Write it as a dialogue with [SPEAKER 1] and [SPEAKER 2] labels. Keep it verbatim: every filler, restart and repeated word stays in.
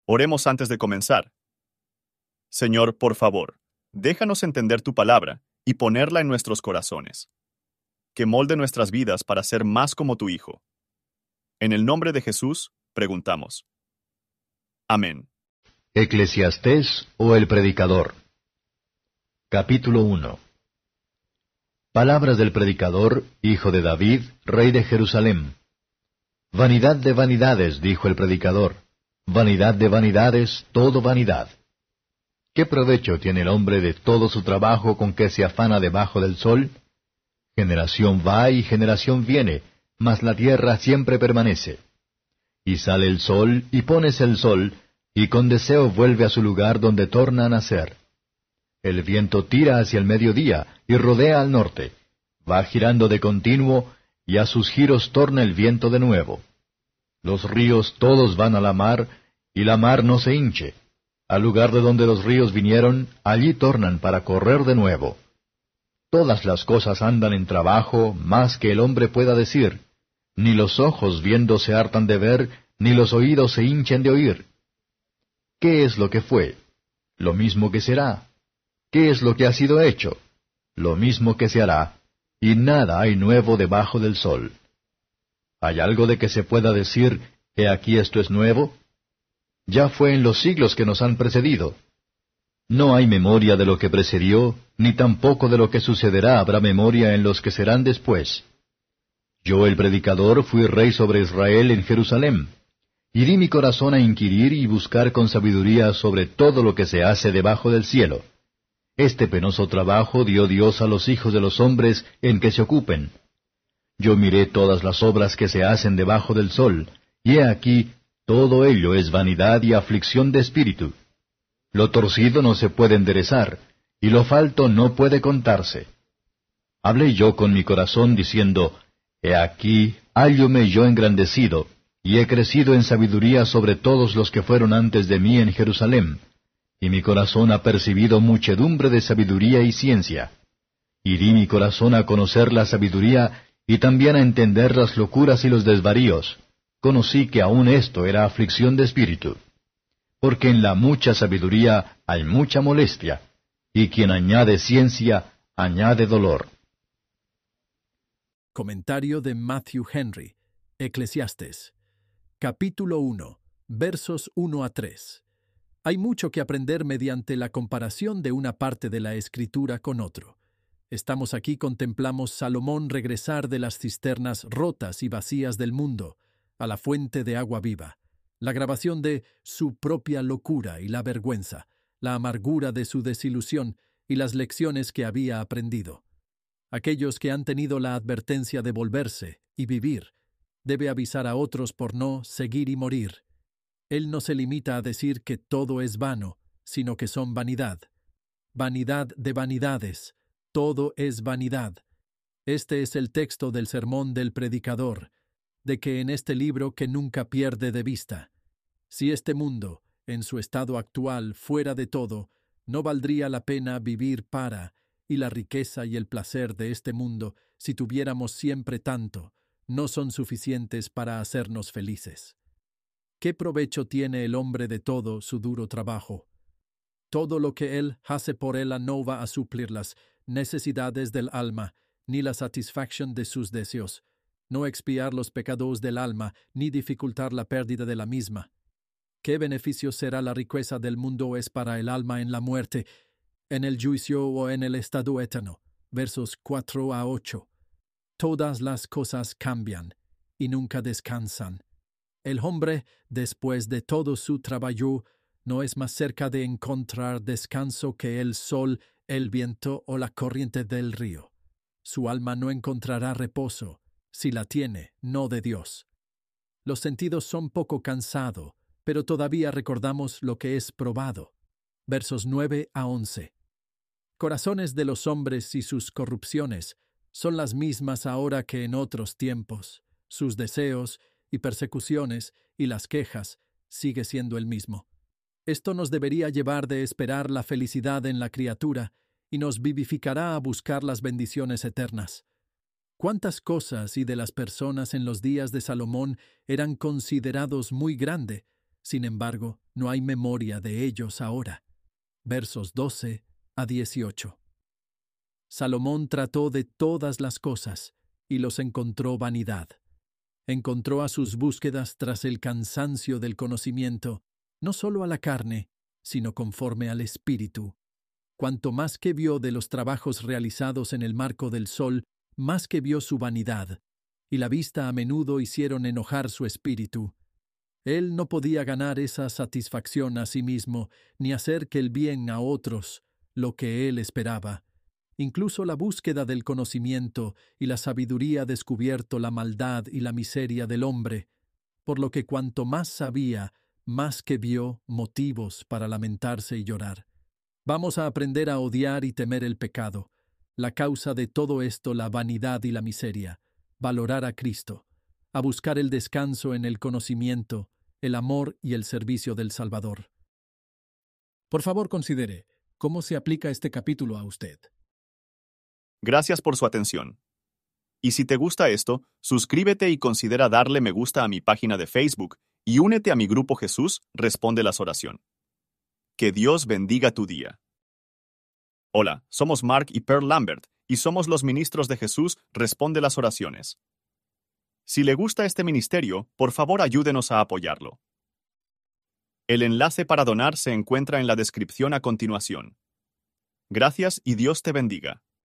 [SPEAKER 1] Oremos antes de comenzar. Señor, por favor, déjanos entender tu palabra y ponerla en nuestros corazones. Que molde nuestras vidas para ser más como tu Hijo. En el nombre de Jesús, preguntamos. Amén.
[SPEAKER 2] Eclesiastés o el Predicador. Capítulo uno. Palabras del predicador, hijo de David, rey de Jerusalén. Vanidad de vanidades, dijo el predicador. Vanidad de vanidades, todo vanidad. ¿Qué provecho tiene el hombre de todo su trabajo con que se afana debajo del sol? Generación va y generación viene, mas la tierra siempre permanece. Y sale el sol, y pones el sol, y con deseo vuelve a su lugar donde torna a nacer. El viento tira hacia el mediodía, y rodea al norte. Va girando de continuo, y a sus giros torna el viento de nuevo. Los ríos todos van a la mar, y la mar no se hinche. Al lugar de donde los ríos vinieron, allí tornan para correr de nuevo. Todas las cosas andan en trabajo, más que el hombre pueda decir. Ni los ojos viendo se hartan de ver, ni los oídos se hinchen de oír. ¿Qué es lo que fue? Lo mismo que será. ¿Qué es lo que ha sido hecho? Lo mismo que se hará, y nada hay nuevo debajo del sol. ¿Hay algo de que se pueda decir, he aquí esto es nuevo? Ya fue en los siglos que nos han precedido. No hay memoria de lo que precedió, ni tampoco de lo que sucederá habrá memoria en los que serán después. Yo, el predicador, fui rey sobre Israel en Jerusalén, y di mi corazón a inquirir y buscar con sabiduría sobre todo lo que se hace debajo del cielo. Este penoso trabajo dio Dios a los hijos de los hombres en que se ocupen. Yo miré todas las obras que se hacen debajo del sol, y he aquí, todo ello es vanidad y aflicción de espíritu. Lo torcido no se puede enderezar, y lo falto no puede contarse. Hablé yo con mi corazón diciendo, he aquí, hállome yo engrandecido, y he crecido en sabiduría sobre todos los que fueron antes de mí en Jerusalén, y mi corazón ha percibido muchedumbre de sabiduría y ciencia. Y di mi corazón a conocer la sabiduría, y también a entender las locuras y los desvaríos. Conocí que aun esto era aflicción de espíritu. Porque en la mucha sabiduría hay mucha molestia, y quien añade ciencia, añade dolor.
[SPEAKER 3] Comentario de Matthew Henry, Eclesiastes. Capítulo uno, versos uno a tres. Hay mucho que aprender mediante la comparación de una parte de la Escritura con otro. Estamos aquí contemplamos Salomón regresar de las cisternas rotas y vacías del mundo, a la fuente de agua viva, la grabación de su propia locura y la vergüenza, la amargura de su desilusión y las lecciones que había aprendido. Aquellos que han tenido la advertencia de volverse y vivir, debe avisar a otros por no seguir y morir. Él no se limita a decir que todo es vano, sino que son vanidad. Vanidad de vanidades, todo es vanidad. Este es el texto del sermón del predicador, de que en este libro que nunca pierde de vista. Si este mundo, en su estado actual, fuera de todo, no valdría la pena vivir para, y la riqueza y el placer de este mundo, si tuviéramos siempre tanto, no son suficientes para hacernos felices. ¿Qué provecho tiene el hombre de todo su duro trabajo? Todo lo que él hace por ella no va a suplir las necesidades del alma, ni la satisfacción de sus deseos, no expiar los pecados del alma, ni dificultar la pérdida de la misma. ¿Qué beneficio será la riqueza del mundo es para el alma en la muerte, en el juicio o en el estado eterno? Versos cuatro a ocho. Todas las cosas cambian, y nunca descansan. El hombre, después de todo su trabajo, no es más cerca de encontrar descanso que el sol, el viento o la corriente del río. Su alma no encontrará reposo, si la tiene, no de Dios. Los sentidos son poco cansados, pero todavía recordamos lo que es probado. Versos nueve a once. Corazones de los hombres y sus corrupciones son las mismas ahora que en otros tiempos. Sus deseos y persecuciones y las quejas sigue siendo el mismo. Esto nos debería llevar de esperar la felicidad en la criatura y nos vivificará a buscar las bendiciones eternas. ¿Cuántas cosas y de las personas en los días de Salomón eran considerados muy grande, Sin embargo, no hay memoria de ellos ahora. Versos doce a dieciocho. Salomón trató de todas las cosas y los encontró vanidad. Encontró a sus búsquedas tras el cansancio del conocimiento, no solo a la carne, sino conforme al espíritu. Cuanto más que vio de los trabajos realizados en el marco del sol, más que vio su vanidad, y la vista a menudo hicieron enojar su espíritu. Él no podía ganar esa satisfacción a sí mismo, ni hacer que el bien a otros, lo que él esperaba. Incluso la búsqueda del conocimiento y la sabiduría ha descubierto la maldad y la miseria del hombre, por lo que cuanto más sabía, más que vio motivos para lamentarse y llorar. Vamos a aprender a odiar y temer el pecado, la causa de todo esto, la vanidad y la miseria, valorar a Cristo, a buscar el descanso en el conocimiento, el amor y el servicio del Salvador. Por favor, considere cómo se aplica este capítulo a usted.
[SPEAKER 1] Gracias por su atención. Y si te gusta esto, suscríbete y considera darle me gusta a mi página de Facebook y únete a mi grupo Jesús Responde las Oraciones. Que Dios bendiga tu día. Hola, somos Mark y Pearl Lambert y somos los ministros de Jesús Responde las Oraciones. Si le gusta este ministerio, por favor ayúdenos a apoyarlo. El enlace para donar se encuentra en la descripción a continuación. Gracias y Dios te bendiga.